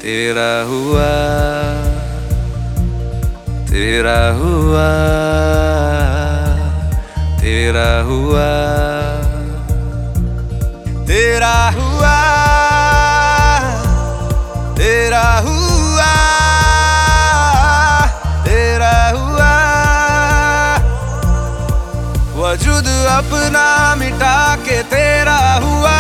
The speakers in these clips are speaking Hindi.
तेरा हुआ, तेरा हुआ, तेरा हुआ, तेरा हुआ, तेरा हुआ, तेरा हुआ। वजूद अपना मिटा के तेरा हुआ।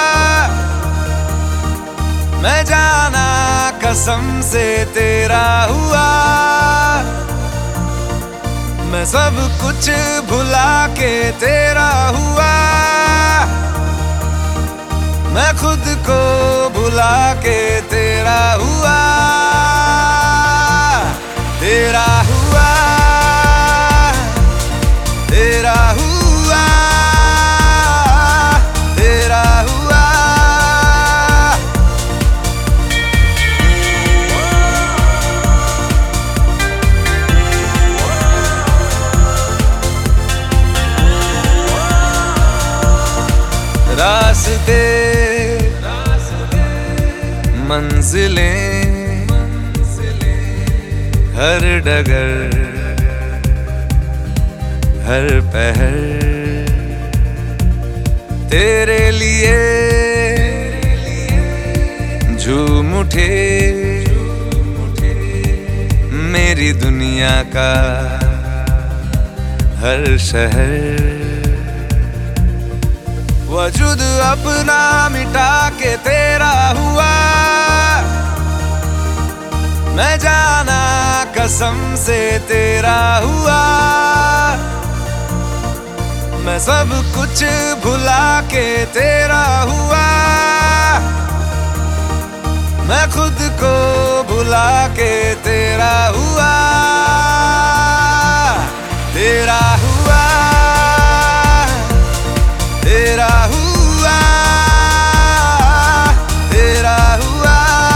मैं जाना कसम से तेरा हुआ। मैं सब कुछ भुला के तेरा हुआ। मैं खुद को भुला के तेरा हुआ। तेरा हुआ, तेरा हुआ, तेरा हुआ। रास्ते, मंजिलें, हर डगर, हर पहर तेरे लिए झूम उठे। मेरी दुनिया का हर शहर। वजूद अपना मिटा के तेरा हुआ। मैं जाना कसम से तेरा हुआ। मैं सब कुछ भुला के तेरा हुआ। मैं खुद को भुला के तेरा हुआ। तेरा हुआ, तेरा हुआ, तेरा हुआ।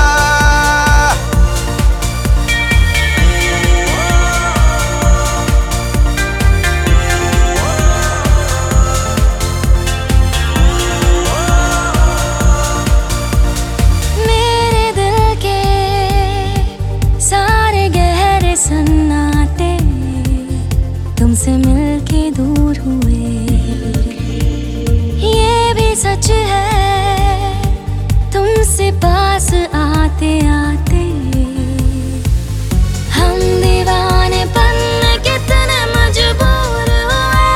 मेरे दिल के सारे गहरे सन्नाटे तुमसे मिलके दूर हुए। ये भी सच है तुमसे पास आते आते हम दीवाने पन कितने मजबूर हुए।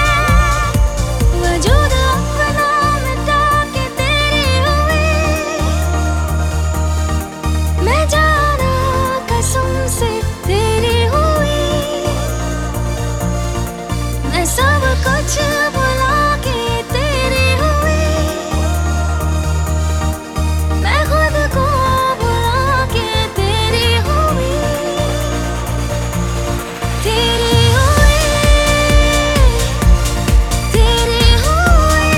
वजूद अपना मिटा के तेरी हुई। मैं जाना कसम से तेरी हुई। मैं सब कुछ भुला के तेरी हुई। मैं खुद को भुला के तेरी हुई। तेरी हुई, तेरी हुई,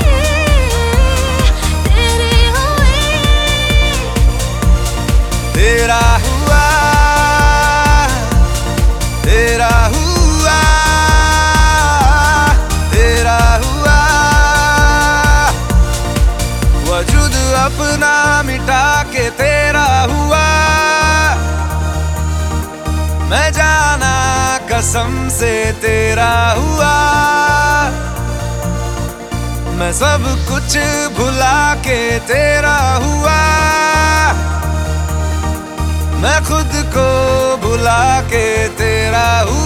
तेरी हुई। तेरा हुआ, तेरा हुआ, तेरा हुआ। वजूद अपना मिटा के तेरा हुआ। मैं जाना कसम से तेरा हुआ। मैं सब कुछ भुला के तेरा हुआ। मैं खुद को भुला के तेरा हुआ।